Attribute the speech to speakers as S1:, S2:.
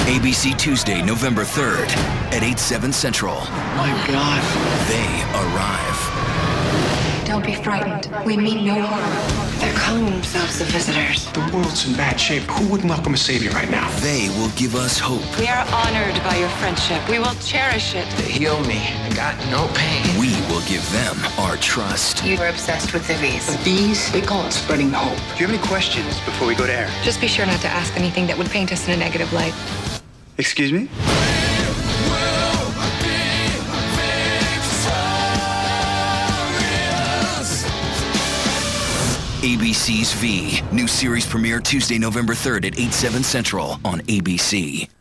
S1: ABC Tuesday, November 3rd at 8/7 Central.
S2: My God.
S1: They arrive.
S3: Don't be frightened. We mean no harm.
S4: They're calling themselves the Visitors.
S2: The world's in bad shape. Who wouldn't welcome a savior right now?
S1: They will give us hope.
S4: We are honored by your friendship. We will cherish it.
S5: They heal me. I got no pain.
S1: We will give them our trust.
S4: You were obsessed with the V's.
S2: The bees, they call it spreading hope.
S6: Do you have any questions before we go to air?
S3: Just be sure not to ask anything that would paint us in a negative light.
S6: Excuse me?
S1: ABC's V. New series premiere Tuesday, November 3rd at 8/7 Central on ABC.